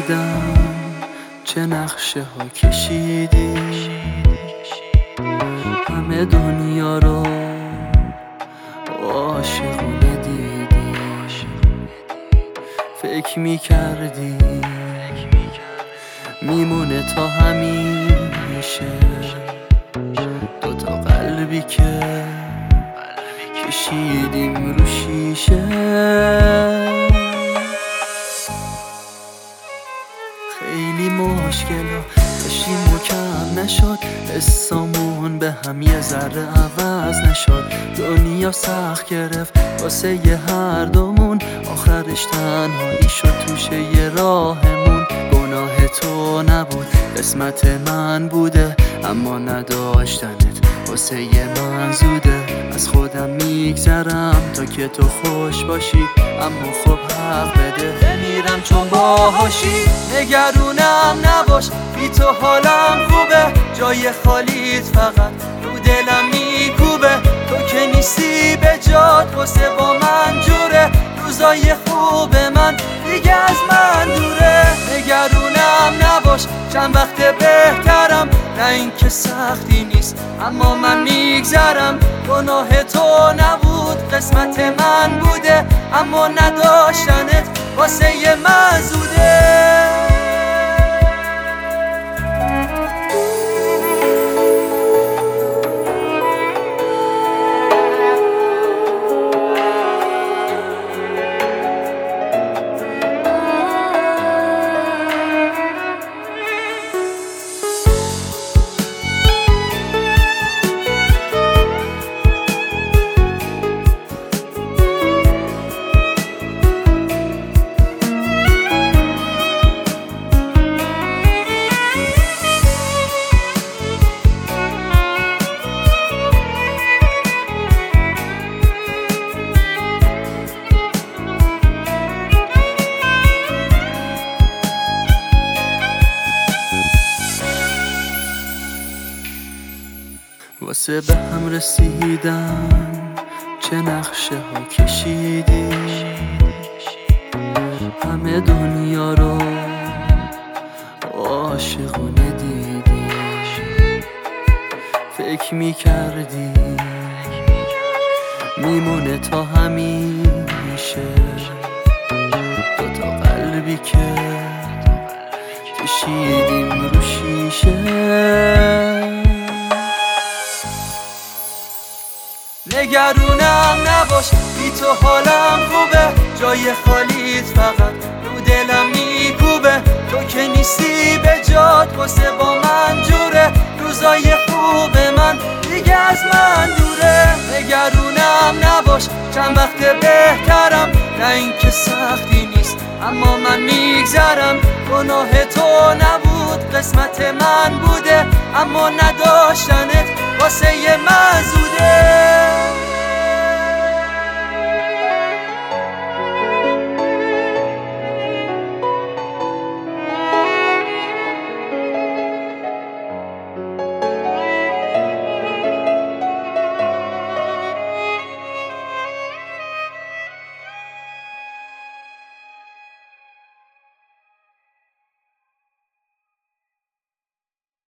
رسیدم چه نقشه ها کشیدی، همه دنیا رو عاشقونه دیدی، فکر میکردی میمونه تا همیشه، دوتا قلبی که کشیدیم رو شیشه. خیلی مشکلا داشتیم و کم نشد، حسامون به هم یه ذره عوض نشد، دنیا سخت گرفت واسه یه هر دومون، آخرش تنهایی شد توشه یه راهمون. گناه تو نبود قسمت من بوده، اما نداشتنت واسه یه من زوده. از خودم میگذرم تا که تو خوش باشی، اما خب حق بده بمیرم چون باهاشی. نگرونم نباش بی تو حالم خوبه، جای خالیت فقط رو دلم میکوبه. تو که نیستی به جات واسه با من جوره، روزای خوب من دیگه از من دوره. نگرونم نباش چند وقت بهترم، نه این که سختی نیست اما من میگذرم. گناه تو نبود قسمت من بوده، اما نداشتنت واسه یه من زوده. واسه به هم رسیدن چه نقشه ها کشیدی، همه دنیا رو عاشقونه دیدی، فکر میکردی میمونه تا همیشه، دوتا قلبی که کشیدیم رو شیشه. نگرونم نباش بی تو حالم خوبه، جای خالیت فقط رو دلم میکوبه. تو که نیستی به جات واسه با من جوره، روزای خوب من دیگه از من دوره. نگرونم نباش چند وقت بهترم، نه این که سختی نیست اما من میگذرم. گناه تو نبود قسمت من بوده، اما نداشتنت واسه یه من